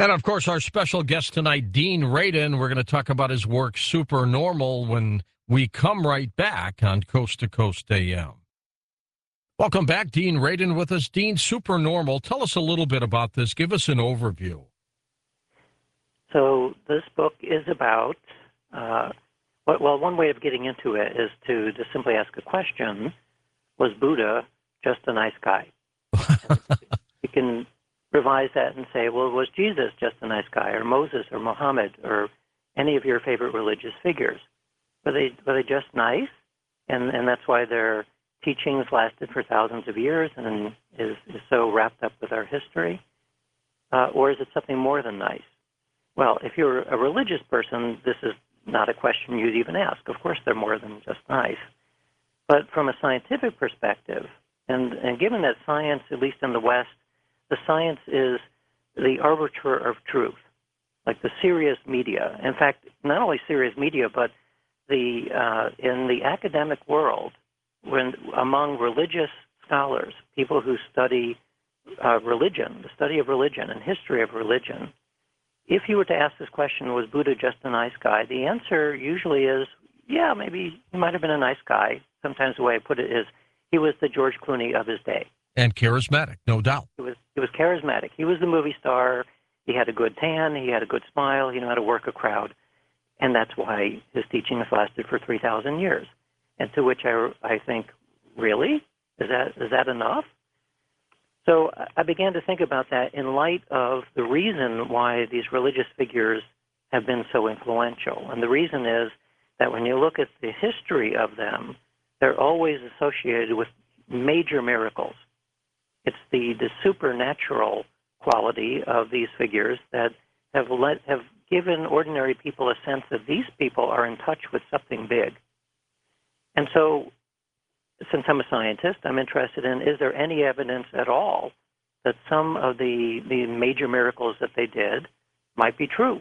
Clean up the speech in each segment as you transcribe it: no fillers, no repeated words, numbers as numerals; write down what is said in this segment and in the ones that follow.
And of course, our special guest tonight, Dean Radin. We're going to talk about his work, Supernormal, when we come right back on Coast to Coast AM. Welcome back, Dean Radin with us. Dean, Supernormal, tell us a little bit about this. Give us an overview. So this book is about, one way of getting into it is to just simply ask a question: was Buddha just a nice guy? You can revise that and say, well, was Jesus just a nice guy, or Moses, or Muhammad, or any of your favorite religious figures? Were they just nice, and that's why their teachings lasted for thousands of years and is so wrapped up with our history? Or is it something more than nice? Well, if you're a religious person, this is not a question you'd even ask. Of course, they're more than just nice. But from a scientific perspective, and given that science, at least in the West, the science is the arbiter of truth, like the serious media. In fact, not only serious media, but in the academic world, when among religious scholars, people who study religion, the study of religion and history of religion, if you were to ask this question, was Buddha just a nice guy? The answer usually is, yeah, maybe he might have been a nice guy. Sometimes the way I put it is, he was the George Clooney of his day. And charismatic, no doubt. He was charismatic. He was the movie star. He had a good tan. He had a good smile. He knew how to work a crowd. And that's why his teachings lasted for 3,000 years. And to which I think, really? Is that enough? So I began to think about that in light of the reason why these religious figures have been so influential. And the reason is that when you look at the history of them, they're always associated with major miracles. It's the supernatural quality of these figures that have given ordinary people a sense that these people are in touch with something big. And so, since I'm a scientist, I'm interested in, is there any evidence at all that some of the major miracles that they did might be true?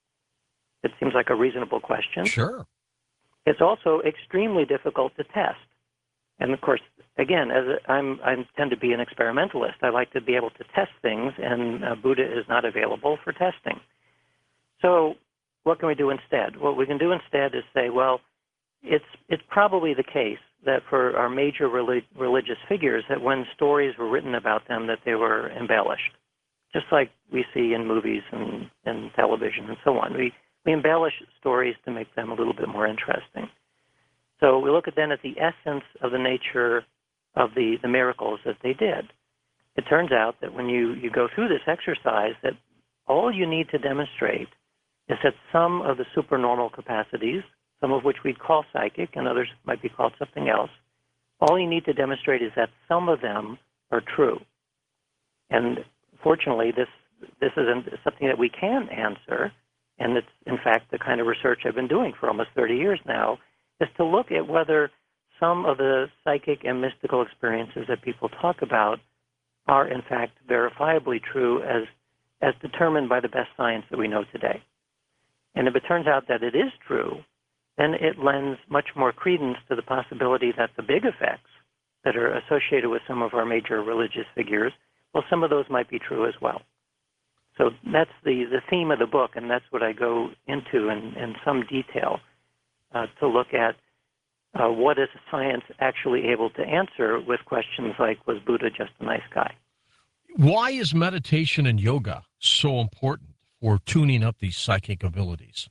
It seems like a reasonable question. Sure. It's also extremely difficult to test. And of course, again, I tend to be an experimentalist. I like to be able to test things, and Buddha is not available for testing. So what can we do instead? What we can do instead is say, well, it's probably the case that for our major religious figures, that when stories were written about them, that they were embellished, just like we see in movies and television and so on. We embellish stories to make them a little bit more interesting. So we look then at the essence of the nature of the miracles that they did. It turns out that when you go through this exercise, that all you need to demonstrate is that some of the supernormal capacities, some of which we'd call psychic and others might be called something else, all you need to demonstrate is that some of them are true. And fortunately, this isn't something that we can answer, and it's, in fact, the kind of research I've been doing for almost 30 years now, is to look at whether some of the psychic and mystical experiences that people talk about are, in fact, verifiably true as determined by the best science that we know today. And if it turns out that it is true, then it lends much more credence to the possibility that the big effects that are associated with some of our major religious figures, well, some of those might be true as well. So that's the theme of the book, and that's what I go into in some detail to look at what is science actually able to answer with questions like, was Buddha just a nice guy? Why is meditation and yoga so important for tuning up these psychic abilities?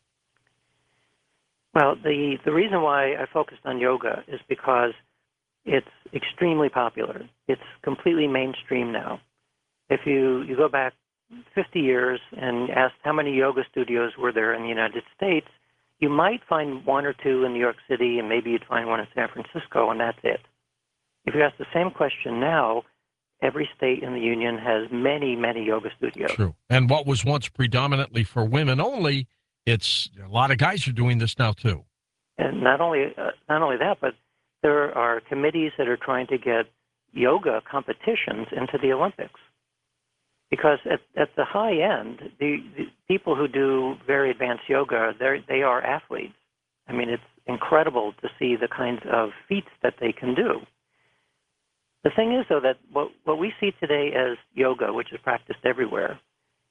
Well, the reason why I focused on yoga is because it's extremely popular. It's completely mainstream now. If you go back 50 years and ask how many yoga studios were there in the United States, you might find one or two in New York City, and maybe you'd find one in San Francisco, and that's it. If you ask the same question now, every state in the union has many, many yoga studios. True. And what was once predominantly for women only, it's a lot of guys are doing this now too. And not only that, but there are committees that are trying to get yoga competitions into the Olympics. Because at the high end, the people who do very advanced yoga, they are athletes. I mean, it's incredible to see the kinds of feats that they can do. The thing is, though, that what we see today as yoga, which is practiced everywhere,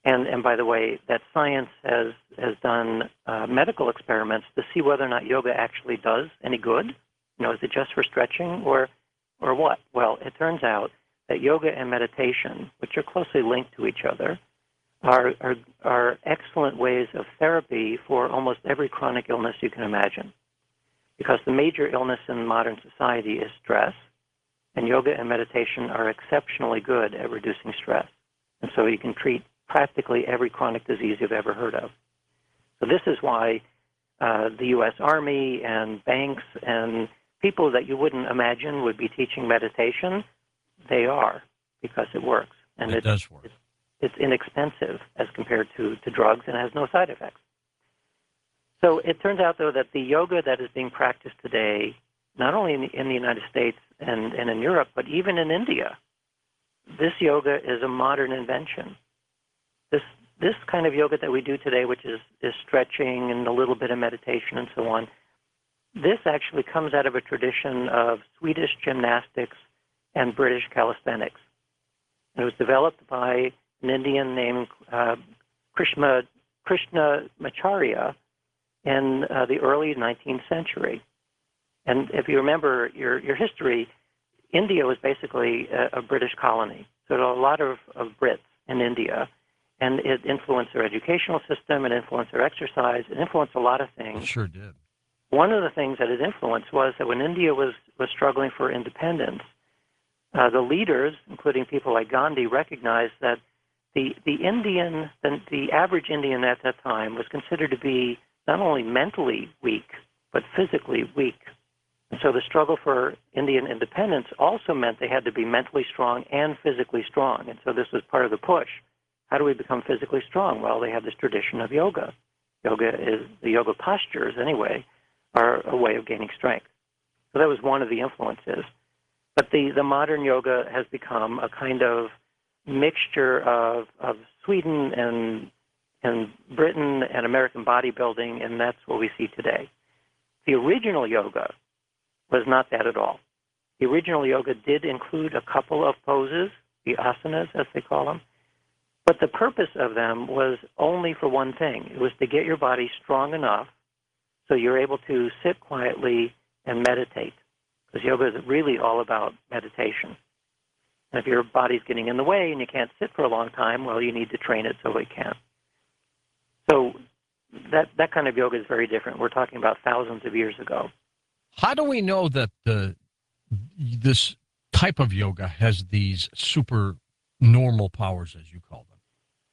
And by the way, that science has done medical experiments to see whether or not yoga actually does any good. Is it just for stretching or what? Well, it turns out that yoga and meditation, which are closely linked to each other, are excellent ways of therapy for almost every chronic illness you can imagine. Because the major illness in modern society is stress, and yoga and meditation are exceptionally good at reducing stress. And so you can treat practically every chronic disease you've ever heard of. So this is why the U.S. Army and banks and people that you wouldn't imagine would be teaching meditation, they are, because it works. And it does work. It's inexpensive as compared to drugs and has no side effects. So it turns out, though, that the yoga that is being practiced today, not only in the United States and in Europe, but even in India, this yoga is a modern invention. This kind of yoga that we do today, which is stretching and a little bit of meditation and so on, this actually comes out of a tradition of Swedish gymnastics and British calisthenics. And it was developed by an Indian named Krishnamacharya in the early 19th century. And if you remember your history, India was basically a British colony. So there were a lot of Brits in India, and it influenced their educational system, it influenced their exercise, it influenced a lot of things. It sure did. One of the things that it influenced was that when India was struggling for independence, the leaders, including people like Gandhi, recognized that the average Indian at that time was considered to be not only mentally weak, but physically weak. And so the struggle for Indian independence also meant they had to be mentally strong and physically strong. And so this was part of the push. How do we become physically strong? Well, they have this tradition of yoga. The yoga postures, anyway, are a way of gaining strength. So that was one of the influences. But the modern yoga has become a kind of mixture of Sweden and Britain and American bodybuilding, and that's what we see today. The original yoga was not that at all. The original yoga did include a couple of poses, the asanas, as they call them, but the purpose of them was only for one thing. It was to get your body strong enough so you're able to sit quietly and meditate, because yoga is really all about meditation. And if your body's getting in the way and you can't sit for a long time, well, you need to train it so it can. So that kind of yoga is very different. We're talking about thousands of years ago. How do we know that this type of yoga has these super normal powers, as you call them?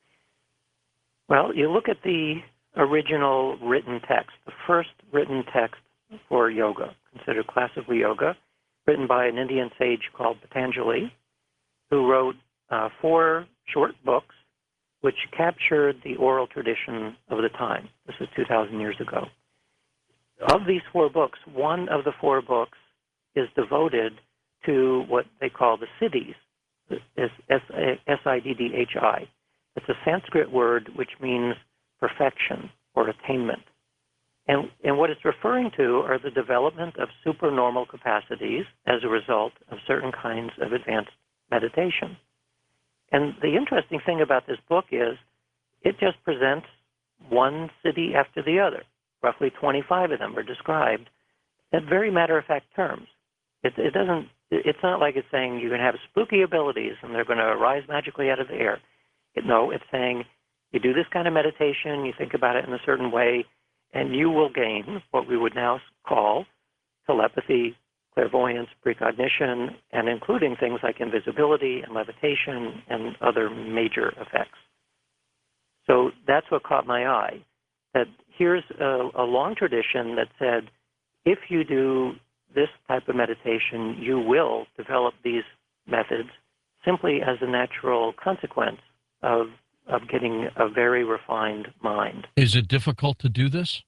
Well, you look at the original written text, the first written text for yoga, considered classical yoga, written by an Indian sage called Patanjali, who wrote 4 short books which captured the oral tradition of the time. This is 2,000 years ago. Of these 4 books, one of the 4 books is devoted to what they call the siddhis, S-I-D-D-H-I. It's a Sanskrit word which means perfection or attainment. And what it's referring to are the development of supernormal capacities as a result of certain kinds of advanced meditation. And the interesting thing about this book is it just presents one siddhi after the other. Roughly 25 of them are described in very matter-of-fact terms. It's not like it's saying you can have spooky abilities and they're going to arise magically out of the air. No, it's saying you do this kind of meditation, you think about it in a certain way, and you will gain what we would now call telepathy, clairvoyance, precognition, and including things like invisibility and levitation and other major effects. So that's what caught my eye, that here's a long tradition that said, if you do this type of meditation, you will develop these methods simply as a natural consequence of getting a very refined mind. Is it difficult to do this?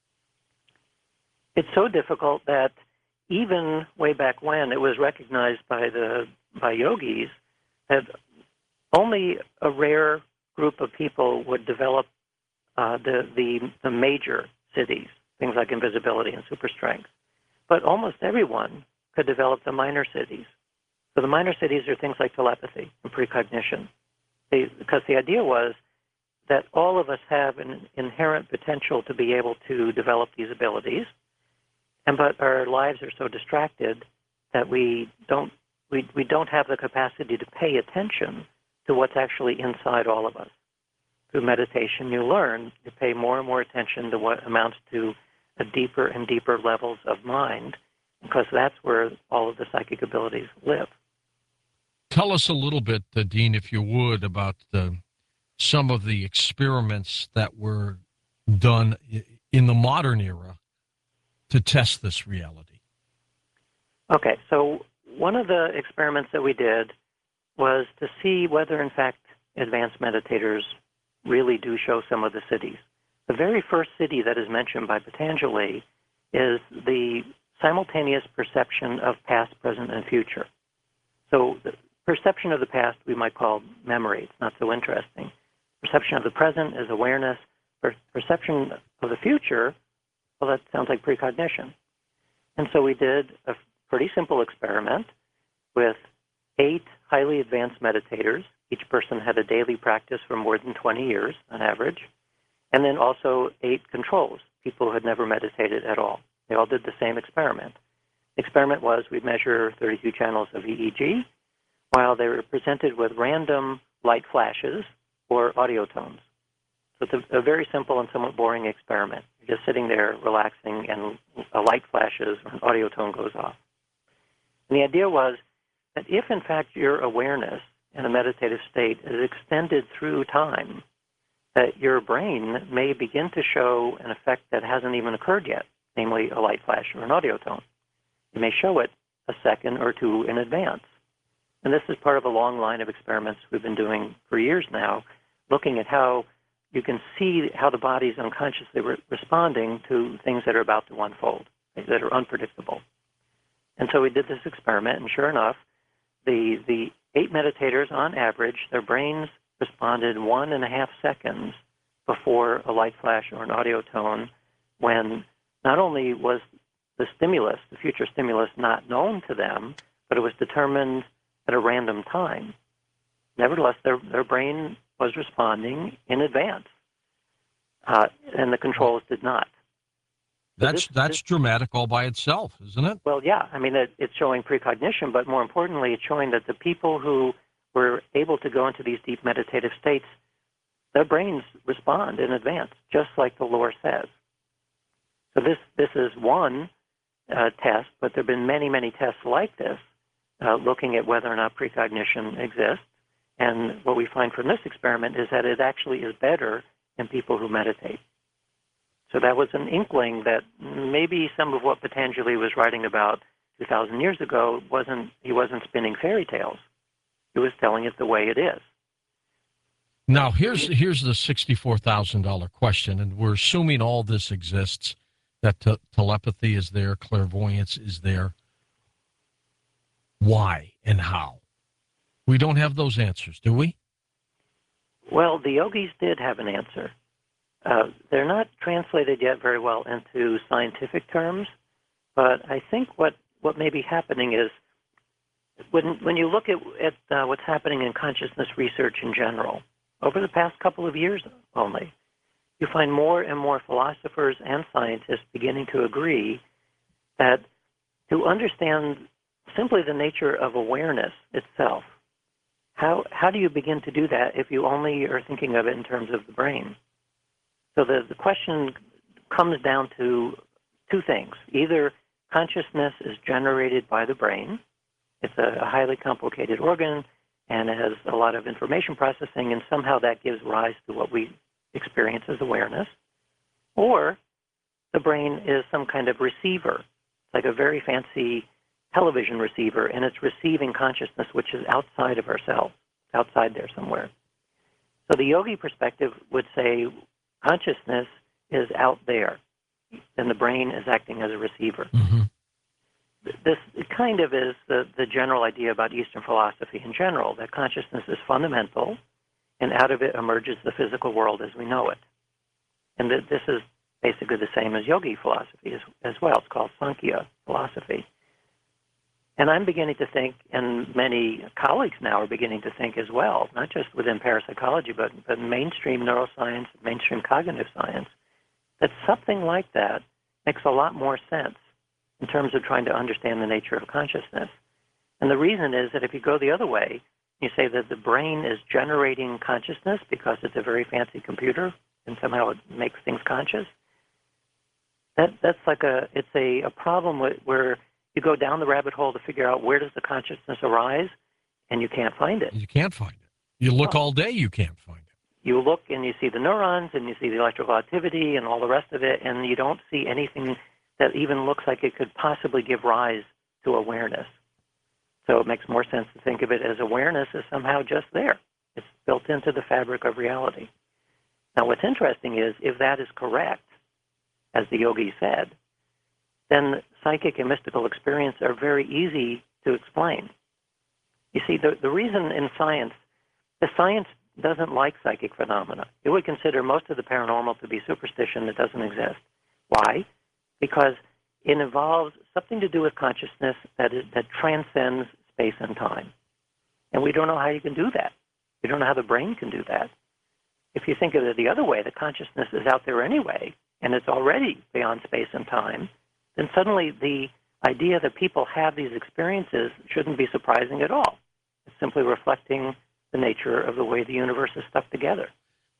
It's so difficult that even way back when, it was recognized by yogis that only a rare group of people would develop the major siddhis, things like invisibility and super strength. But almost everyone could develop the minor siddhis. So the minor siddhis are things like telepathy and precognition. Because the idea was that all of us have an inherent potential to be able to develop these abilities, but our lives are so distracted that we don't have the capacity to pay attention to what's actually inside all of us. Through meditation, you learn to pay more and more attention to what amounts to a deeper and deeper levels of mind, because that's where all of the psychic abilities live. Tell us a little bit, Dean, if you would, about some of the experiments that were done in the modern era to test this reality. Okay, so one of the experiments that we did was to see whether, in fact, advanced meditators really do show some of the siddhis. The very first siddhi that is mentioned by Patanjali is the simultaneous perception of past, present, and future. So the perception of the past we might call memory. It's not so interesting. Perception of the present is awareness. Perception of the future, well, that sounds like precognition. And so we did a pretty simple experiment with 8 highly advanced meditators. Each person had a daily practice for more than 20 years on average. And then also 8 controls, people who had never meditated at all. They all did the same experiment. The experiment was we'd measure 32 channels of EEG while they were presented with random light flashes or audio tones. So it's a very simple and somewhat boring experiment. You're just sitting there relaxing and a light flashes or an audio tone goes off. And the idea was that if, in fact, your awareness in a meditative state is extended through time, that your brain may begin to show an effect that hasn't even occurred yet, namely a light flash or an audio tone. It may show it a second or two in advance. And this is part of a long line of experiments we've been doing for years now, looking at how you can see how the body's unconsciously responding to things that are about to unfold, that are unpredictable. And so we did this experiment, and sure enough, the 8 meditators, on average, their brains responded 1.5 seconds before a light flash or an audio tone, when not only was the stimulus, the future stimulus, not known to them, but it was determined at a random time. Nevertheless, their brain was responding in advance, and the controls did not. That's dramatic all by itself, isn't it? Well, yeah. I mean, it's showing precognition, but more importantly, it's showing that the people who were able to go into these deep meditative states, their brains respond in advance, just like the lore says. So this is one test, but there have been many, many tests like this, looking at whether or not precognition exists. And what we find from this experiment is that it actually is better in people who meditate. So that was an inkling that maybe some of what Patanjali was writing about 2,000 years ago he wasn't spinning fairy tales. He was telling it the way it is. Now, here's the $64,000 question, and we're assuming all this exists, that telepathy is there, clairvoyance is there. Why and how? We don't have those answers, do we? Well, the yogis did have an answer. They're not translated yet very well into scientific terms, but I think what may be happening is when you look at what's happening in consciousness research in general, over the past couple of years only, you find more and more philosophers and scientists beginning to agree that to understand simply the nature of awareness itself, how do you begin to do that if you only are thinking of it in terms of the brain? So the question comes down to 2 things. Either consciousness is generated by the brain. It's a highly complicated organ, and it has a lot of information processing, and somehow that gives rise to what we experience as awareness. Or the brain is some kind of receiver, like a very fancy television receiver, and it's receiving consciousness which is outside of ourselves, outside there somewhere. So the yogi perspective would say consciousness is out there, and the brain is acting as a receiver. Mm-hmm. This kind of is the general idea about Eastern philosophy in general, that consciousness is fundamental, and out of it emerges the physical world as we know it. And this is basically the same as yogi philosophy as well. It's called Sankhya philosophy. And I'm beginning to think, and many colleagues now are beginning to think as well, not just within parapsychology, but mainstream neuroscience, mainstream cognitive science, that something like that makes a lot more sense in terms of trying to understand the nature of consciousness. And the reason is that if you go the other way, you say that the brain is generating consciousness because it's a very fancy computer and somehow it makes things conscious. That's like it's a problem where you go down the rabbit hole to figure out where does the consciousness arise, and you can't find it. You can't find it. You look all day, you can't find it. You look and you see the neurons and you see the electrical activity and all the rest of it, and you don't see anything that even looks like it could possibly give rise to awareness. So it makes more sense to think of it as awareness is somehow just there. It's built into the fabric of reality. Now, what's interesting is if that is correct, as the yogi said, then psychic and mystical experience are very easy to explain. You see, the reason in science, the science doesn't like psychic phenomena. It would consider most of the paranormal to be superstition that doesn't exist. Why? Because it involves something to do with consciousness that transcends space and time. And we don't know how you can do that. We don't know how the brain can do that. If you think of it the other way, the consciousness is out there anyway, and it's already beyond space and time, then suddenly the idea that people have these experiences shouldn't be surprising at all. It's simply reflecting the nature of the way the universe is stuck together.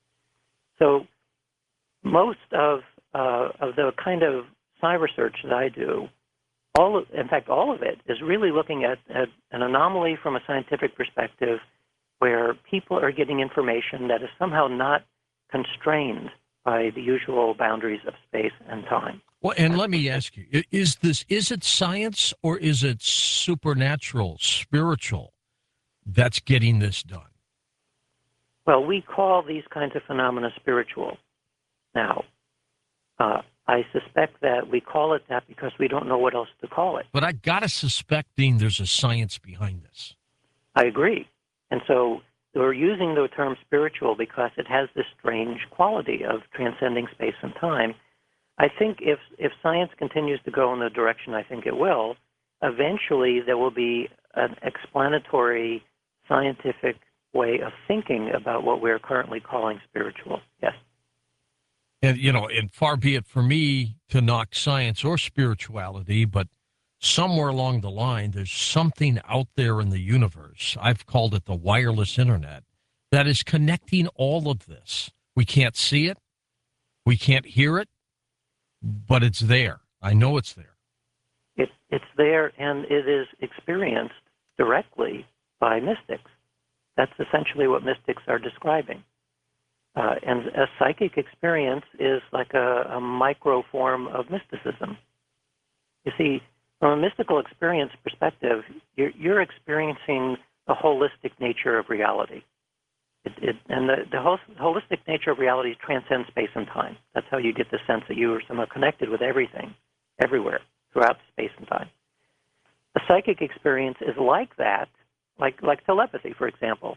So most of the kind of psi research that I do, all of it is really looking at an anomaly from a scientific perspective where people are getting information that is somehow not constrained by the usual boundaries of space and time. Well, and let me ask you, is it science or is it supernatural, spiritual that's getting this done? Well, we call these kinds of phenomena spiritual. Now, I suspect that we call it that because we don't know what else to call it. But I got to suspect, Dean, there's a science behind this. I agree. And so we're using the term spiritual because it has this strange quality of transcending space and time. I think if science continues to go in the direction I think it will, eventually there will be an explanatory scientific way of thinking about what we're currently calling spiritual. Yes. And, and far be it for me to knock science or spirituality, but somewhere along the line, there's something out there in the universe, I've called it the wireless internet, that is connecting all of this. We can't see it. We can't hear it, but it's there. I know it's there. It's there, and it is experienced directly by mystics. That's essentially what mystics are describing. And a psychic experience is like a micro form of mysticism. You see, from a mystical experience perspective, you're experiencing the holistic nature of reality. And the holistic nature of reality transcends space and time. That's how you get the sense that you are somehow connected with everything, everywhere, throughout space and time. A psychic experience is like that, like telepathy, for example.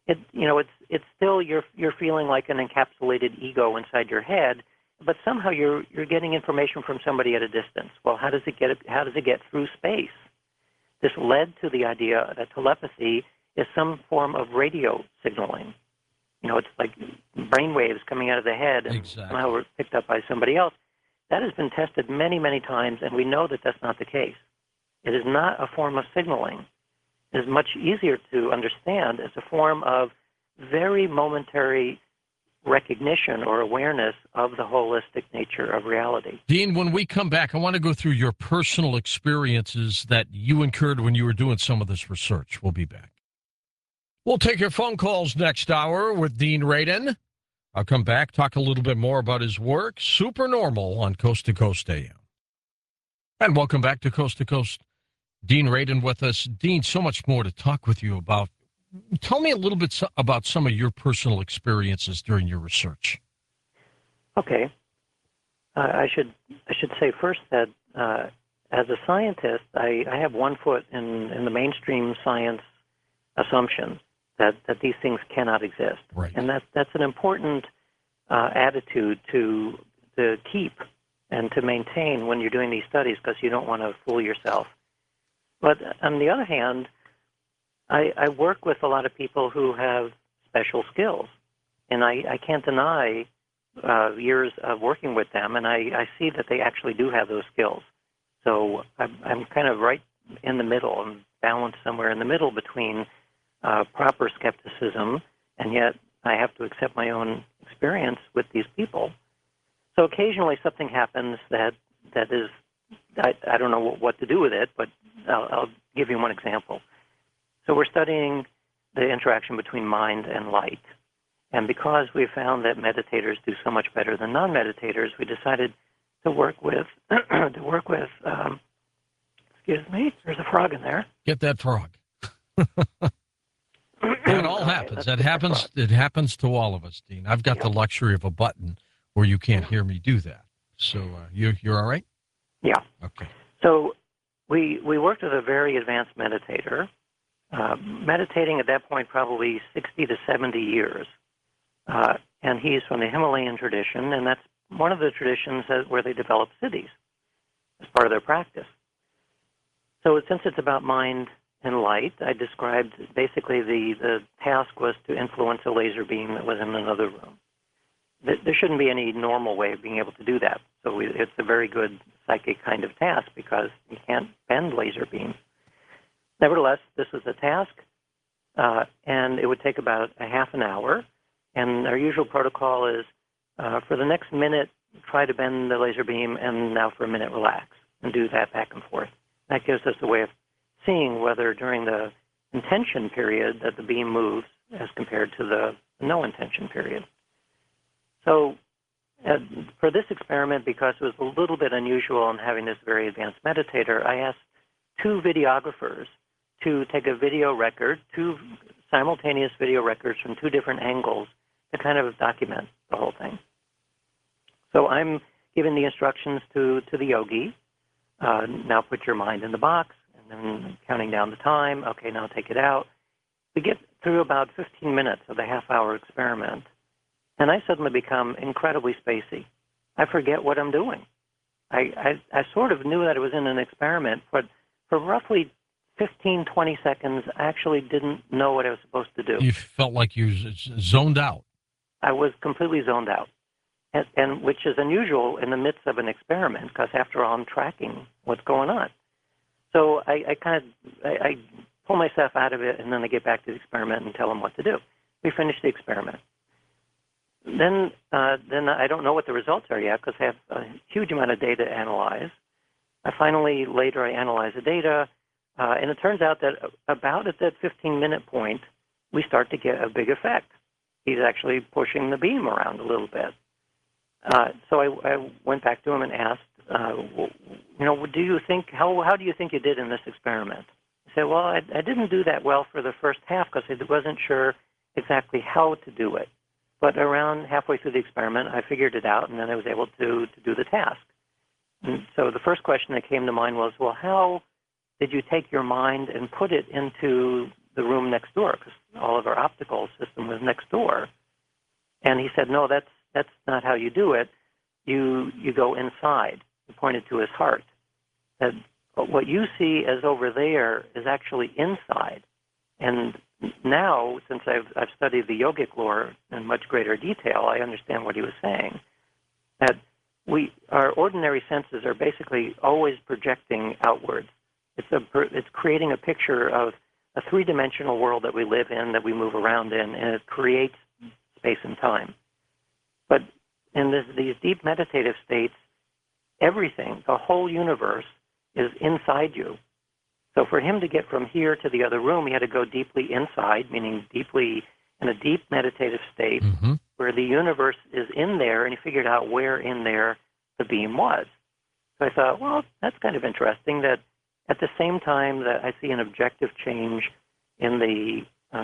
It's still you're feeling like an encapsulated ego inside your head, but somehow you're getting information from somebody at a distance. Well, how does it get through space? This led to the idea that telepathy is some form of radio signaling. It's like brain waves coming out of the head and somehow were picked up by somebody else. That has been tested many, many times, and we know that that's not the case. It is not a form of signaling. It is much easier to understand as a form of very momentary recognition or awareness of the holistic nature of reality. Dean, when we come back, I want to go through your personal experiences that you incurred when you were doing some of this research. We'll be back. We'll take your phone calls next hour with Dean Radin. I'll come back, talk a little bit more about his work, Supernormal on Coast to Coast AM. And welcome back to Coast. Dean Radin with us. Dean, so much more to talk with you about. Tell me a little bit about some of your personal experiences during your research. Okay. I should say first that as a scientist, I have one foot in the mainstream science assumption that these things cannot exist. Right. And that's an important attitude to keep and to maintain when you're doing these studies because you don't want to fool yourself. But on the other hand, I work with a lot of people who have special skills, and I can't deny years of working with them, and I see that they actually do have those skills. So I'm kind of right in the middle. I'm balanced somewhere in the middle between proper skepticism, and yet I have to accept my own experience with these people. So occasionally something happens that is, I don't know what to do with it, but I'll give you one example. So we're studying the interaction between mind and light. And because we found that meditators do so much better than non-meditators, we decided to work with, excuse me, there's a frog in there. Get that frog. That all happens. That happens. It happens to all of us, Dean. I've got the luxury of a button where you can't hear me do that. So you're all right? Yeah. Okay. So we worked with a very advanced meditator, meditating at that point probably 60 to 70 years. And he's from the Himalayan tradition, and that's one of the traditions where they develop siddhis as part of their practice. So since it's about mind and light, I described basically the task was to influence a laser beam that was in another room. There shouldn't be any normal way of being able to do that. So it's a very good psychic kind of task because you can't bend laser beams. Nevertheless, this was a task, and it would take about a half an hour. And our usual protocol is for the next minute, try to bend the laser beam, and now for a minute, relax, and do that back and forth. That gives us a way of seeing whether during the intention period that the beam moves as compared to the no intention period. So for this experiment, because it was a little bit unusual in having this very advanced meditator, I asked two videographers to take a video record, two simultaneous video records from two different angles to kind of document the whole thing. So I'm giving the instructions to the yogi. Now put your mind in the box, and then counting down the time. Okay, now take it out. We get through about 15 minutes of the half-hour experiment, and I suddenly become incredibly spacey. I forget what I'm doing. I sort of knew that it was in an experiment, but for roughly 15, 20 seconds, I actually didn't know what I was supposed to do. You felt like you zoned out. I was completely zoned out, and which is unusual in the midst of an experiment, because after all, I'm tracking what's going on. So I pull myself out of it, and then I get back to the experiment and tell them what to do. We finish the experiment. Then I don't know what the results are yet, because I have a huge amount of data to analyze. Later I analyze the data, and it turns out that about at that 15-minute point, we start to get a big effect. He's actually pushing the beam around a little bit. So I went back to him and asked, do you think, how do you think you did in this experiment? He said, well, I didn't do that well for the first half because I wasn't sure exactly how to do it. But around halfway through the experiment, I figured it out, and then I was able to do the task. And so the first question that came to mind was, well, how did you take your mind and put it into the room next door? Because all of our optical system was next door. And he said, no, that's not how you do it. You go inside. He pointed to his heart. That what you see as over there is actually inside. And now, since I've studied the yogic lore in much greater detail, I understand what he was saying. That our ordinary senses are basically always projecting outwards. It's creating a picture of a three-dimensional world that we live in, that we move around in, and it creates space and time. But in these deep meditative states, everything, the whole universe, is inside you. So for him to get from here to the other room, he had to go deeply inside, meaning deeply in a deep meditative state where the universe is in there, and he figured out where in there the beam was. So I thought, well, that's kind of interesting that at the same time that I see an objective change in the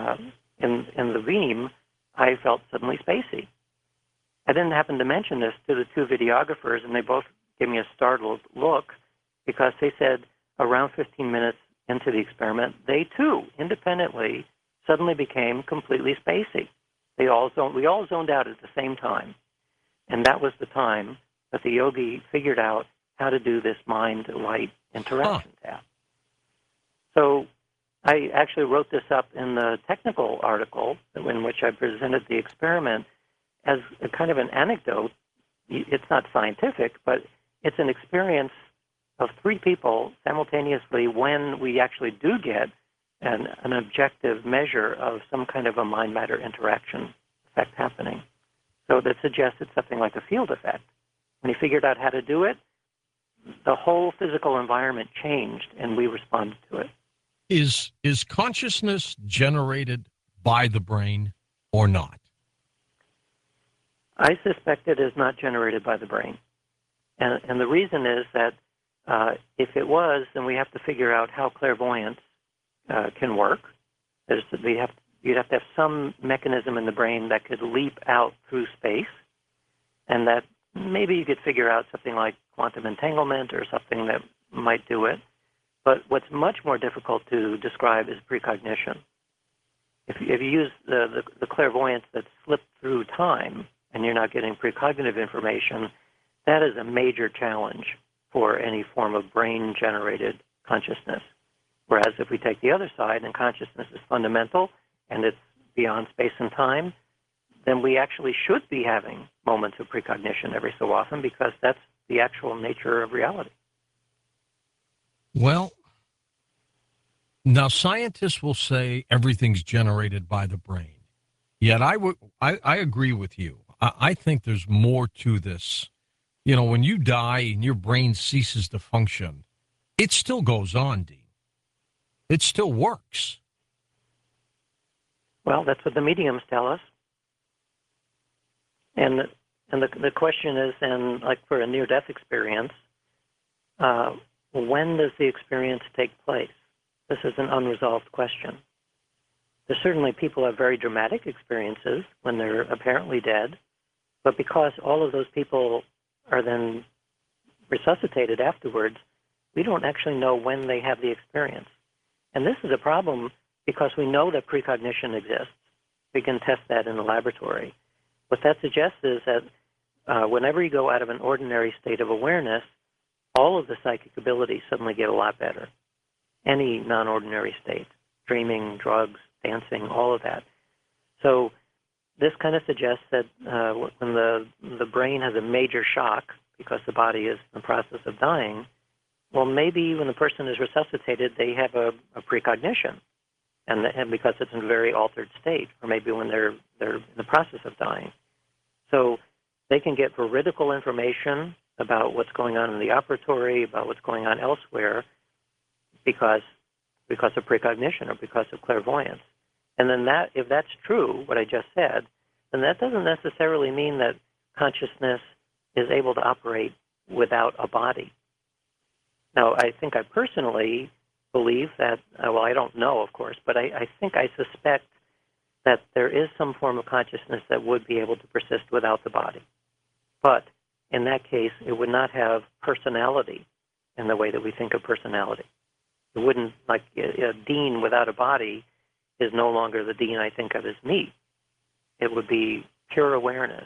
beam, I felt suddenly spacey. I didn't happen to mention this to the two videographers, and they both gave me a startled look because they said around 15 minutes into the experiment, they too, independently, suddenly became completely spacey. We all zoned out at the same time. And that was the time that the yogi figured out how to do this mind-light interaction task. So I actually wrote this up in the technical article in which I presented the experiment as a kind of an anecdote. It's not scientific, but it's an experience of three people simultaneously when we actually do get an objective measure of some kind of a mind-matter interaction effect happening. So that suggests it's something like a field effect. When he figured out how to do it, the whole physical environment changed, and we responded to it. Is consciousness generated by the brain or not? I suspect it is not generated by the brain. And the reason is that if it was, then we have to figure out how clairvoyance can work. You'd have to have some mechanism in the brain that could leap out through space, and that maybe you could figure out something like quantum entanglement or something that might do it. But what's much more difficult to describe is precognition. If you use the clairvoyance that slipped through time and you're not getting precognitive information, that is a major challenge for any form of brain-generated consciousness. Whereas if we take the other side and consciousness is fundamental and it's beyond space and time, then we actually should be having moments of precognition every so often because that's the actual nature of reality. Well, now scientists will say everything's generated by the brain. Yet I agree with you. I think there's more to this. You know, when you die and your brain ceases to function, it still goes on, Dean. It still works. Well, that's what the mediums tell us. And the question is then, like for a near-death experience, when does the experience take place? This is an unresolved question. There's certainly people have very dramatic experiences when they're apparently dead, but because all of those people are then resuscitated afterwards, we don't actually know when they have the experience. And this is a problem because we know that precognition exists. We can test that in the laboratory. What that suggests is that whenever you go out of an ordinary state of awareness, all of the psychic abilities suddenly get a lot better. Any non-ordinary state, dreaming, drugs, dancing, all of that. So this kind of suggests that when the brain has a major shock because the body is in the process of dying, well, maybe when the person is resuscitated, they have a precognition, and because it's in a very altered state, or maybe when they're in the process of dying. So they can get veridical information about what's going on in the operatory, about what's going on elsewhere, because of precognition or because of clairvoyance. And then if that's true, what I just said, then that doesn't necessarily mean that consciousness is able to operate without a body. Now, I think I personally believe that, well, I don't know, of course, but I think I suspect that there is some form of consciousness that would be able to persist without the body. But in that case, it would not have personality in the way that we think of personality. It wouldn't, like a Dean without a body is no longer the Dean I think of as me. It would be pure awareness.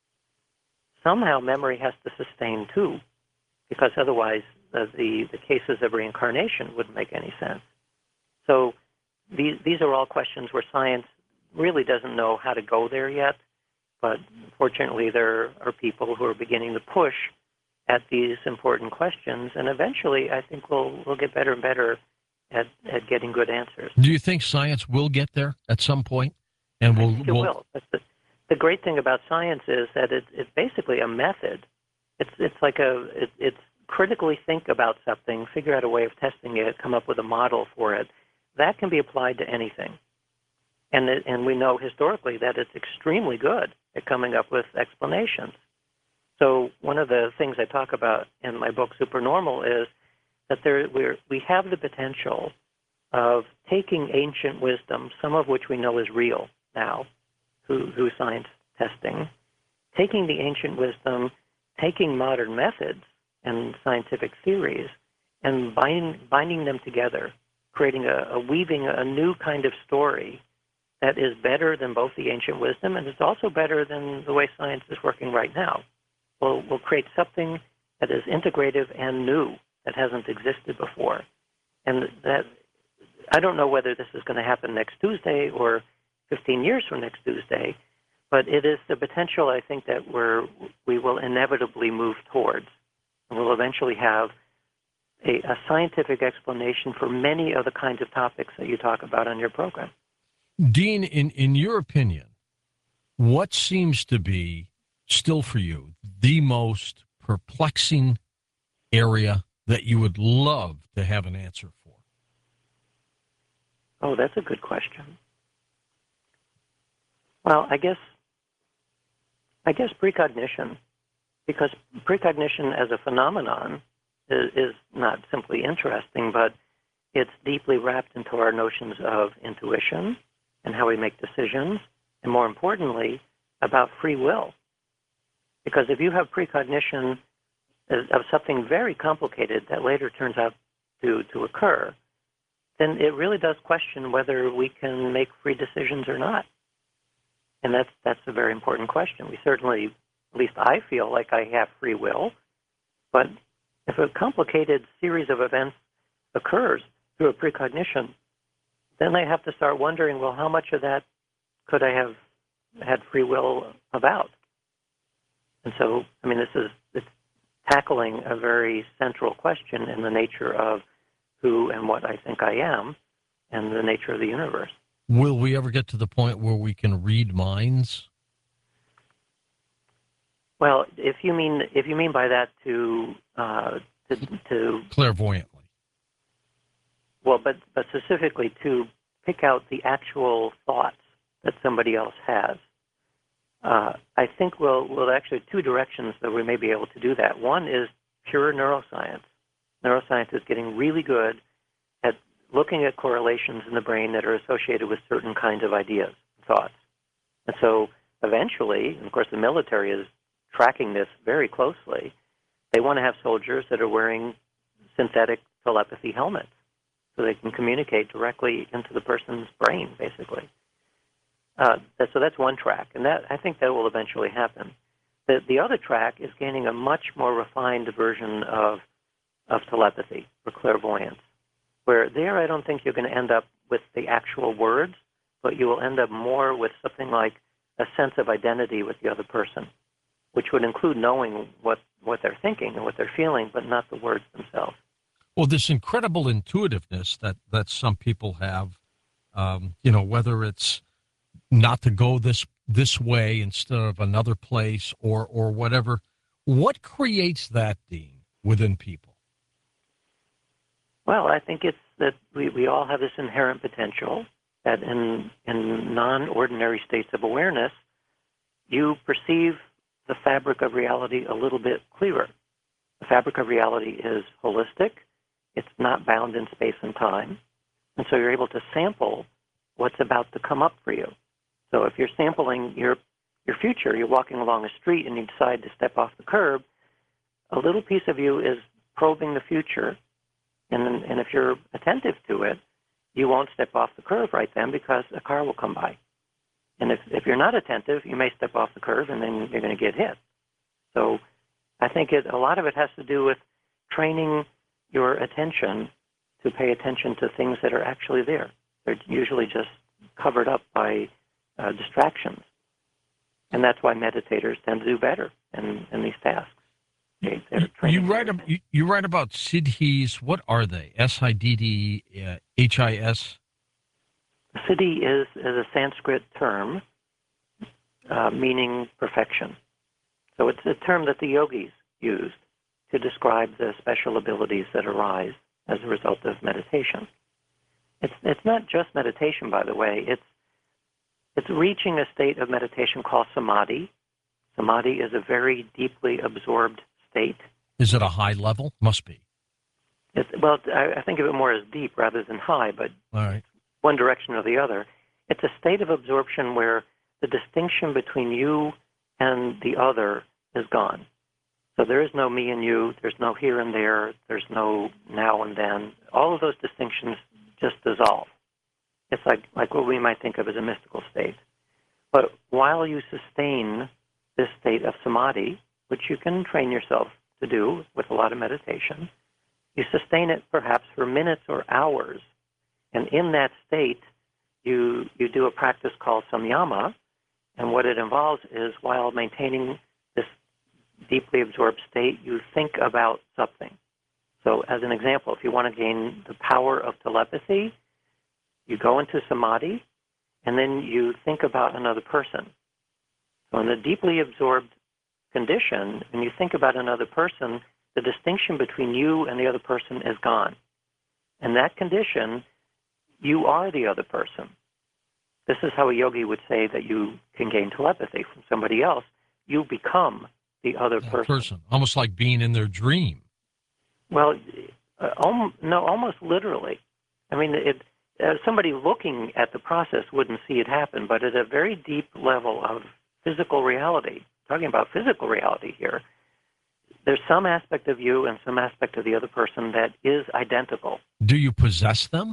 Somehow memory has to sustain too, because otherwise the cases of reincarnation wouldn't make any sense. So these are all questions where science really doesn't know how to go there yet, but fortunately there are people who are beginning to push at these important questions, and eventually I think we'll get better and better at getting good answers. Do you think science will get there at some point? And I think it will. The great thing about science is that it's basically a method. It's like it's critically think about something, figure out a way of testing it, come up with a model for it. That can be applied to anything. And we know historically that it's extremely good at coming up with explanations. So one of the things I talk about in my book, Supernormal, is that we have the potential of taking ancient wisdom, some of which we know is real now through science testing, taking the ancient wisdom, taking modern methods and scientific theories, and binding them together, creating weaving a new kind of story that is better than both the ancient wisdom and it's also better than the way science is working right now. We'll create something that is integrative and new that hasn't existed before. And that I don't know whether this is going to happen next Tuesday or 15 years from next Tuesday, but it is the potential, I think, that we will inevitably move towards. We'll eventually have a scientific explanation for many of the kinds of topics that you talk about on your program. Dean, in your opinion, what seems to be, still for you, the most perplexing area that you would love to have an answer for? Oh, that's a good question. Well, I guess precognition, because precognition as a phenomenon is not simply interesting, but it's deeply wrapped into our notions of intuition and how we make decisions, and more importantly, about free will. Because if you have precognition of something very complicated that later turns out to occur, then it really does question whether we can make free decisions or not. And that's a very important question. We certainly, at least I feel like I have free will, but if a complicated series of events occurs through a precognition, then I have to start wondering, well, how much of that could I have had free will about? And so, I mean, it's tackling a very central question in the nature of who and what I think I am and the nature of the universe. Will we ever get to the point where we can read minds? Well, if you mean by that to clairvoyantly. Well, but specifically to pick out the actual thoughts that somebody else has. I think we'll actually two directions that we may be able to do that. One is pure neuroscience. Neuroscience is getting really good at looking at correlations in the brain that are associated with certain kinds of ideas, thoughts. And so eventually, and of course the military is tracking this very closely, they want to have soldiers that are wearing synthetic telepathy helmets so they can communicate directly into the person's brain, basically. So that's one track, and I think that will eventually happen. The other track is gaining a much more refined version of telepathy or clairvoyance, where there I don't think you're going to end up with the actual words, but you will end up more with something like a sense of identity with the other person, which would include knowing what they're thinking and what they're feeling, but not the words themselves. Well, this incredible intuitiveness that some people have, whether it's not to go this way instead of another place or whatever, what creates that, Dean, within people? Well, I think it's that we all have this inherent potential that in non-ordinary states of awareness, you perceive the fabric of reality a little bit clearer. The fabric of reality is holistic. It's not bound in space and time. And so you're able to sample what's about to come up for you. So if you're sampling your future, you're walking along a street and you decide to step off the curb, a little piece of you is probing the future. And if you're attentive to it, you won't step off the curb right then because a car will come by. And if you're not attentive, you may step off the curb and then you're going to get hit. So I think a lot of it has to do with training your attention to pay attention to things that are actually there. They're usually just covered up by distractions. And that's why meditators tend to do better in these tasks. You write about siddhis. What are they? SIDDHIS? Siddhi is a Sanskrit term meaning perfection. So it's a term that the yogis used to describe the special abilities that arise as a result of meditation. It's not just meditation, by the way. It's reaching a state of meditation called samadhi. Samadhi is a very deeply absorbed state. Is it a high level? Must be. I think of it more as deep rather than high, but all right. One direction or the other. It's a state of absorption where the distinction between you and the other is gone. So there is no me and you, there's no here and there, there's no now and then. All of those distinctions just dissolve. It's like what we might think of as a mystical state. But while you sustain this state of samadhi, which you can train yourself to do with a lot of meditation, you sustain it perhaps for minutes or hours, And in that state, you do a practice called samyama, and what it involves is while maintaining this deeply absorbed state, you think about something. So as an example, if you want to gain the power of telepathy, you go into samadhi, and then you think about another person. So in the deeply absorbed condition, when you think about another person, the distinction between you and the other person is gone. In that condition, you are the other person. This is how a yogi would say that you can gain telepathy from somebody else. You become the other person. Almost like being in their dream. Well, no, almost literally. I mean, somebody looking at the process wouldn't see it happen, but at a very deep level of physical reality, talking about physical reality here, there's some aspect of you and some aspect of the other person that is identical. Do you possess them?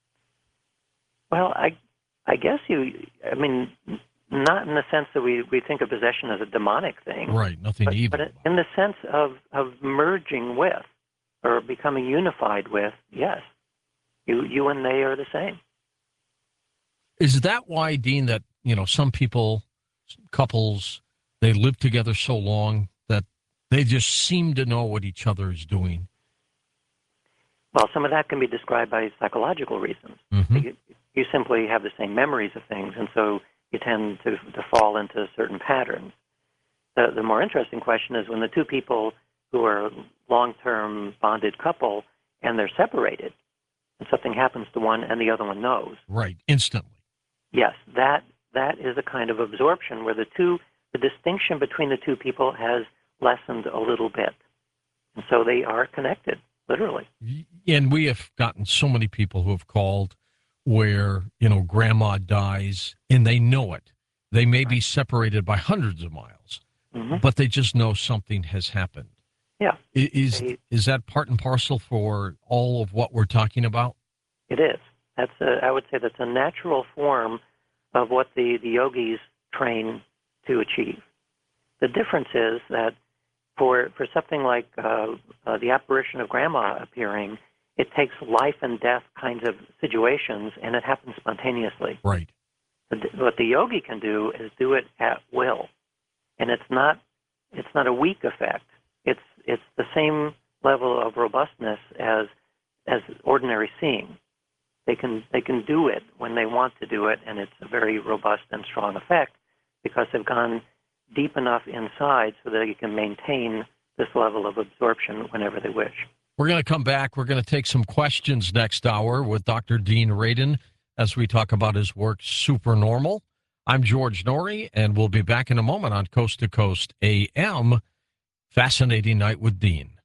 Well, I guess I mean, not in the sense that we think of possession as a demonic thing. Right, nothing evil. But in the sense of merging with or becoming unified with, yes. You and they are the same. Is that why, Dean, that, some people, couples, they live together so long that they just seem to know what each other is doing? Well, some of that can be described by psychological reasons. Mm-hmm. You simply have the same memories of things, and so you tend to fall into certain patterns. The more interesting question is when the two people who are long-term bonded couple and they're separated, and something happens to one and the other one knows. Right, instantly. Yes, that is a kind of absorption where the distinction between the two people has lessened a little bit. And so they are connected, literally. And we have gotten so many people who have called where, grandma dies and they know it. They may be separated by hundreds of miles, but they just know something has happened. Yeah. Is that part and parcel for all of what we're talking about? It is. I would say that's a natural form of what the yogis train to achieve. The difference is that for something like the apparition of grandma appearing, it takes life and death kinds of situations, and it happens spontaneously. Right. What the yogi can do is do it at will, and it's not a weak effect. It's the same level of robustness as ordinary seeing. They can do it when they want to do it, and it's a very robust and strong effect because they've gone deep enough inside so that they can maintain this level of absorption whenever they wish. We're going to come back. We're going to take some questions next hour with Dr. Dean Radin as we talk about his work, Supernormal. I'm George Noory, and we'll be back in a moment on Coast to Coast AM. Fascinating Night with Dean.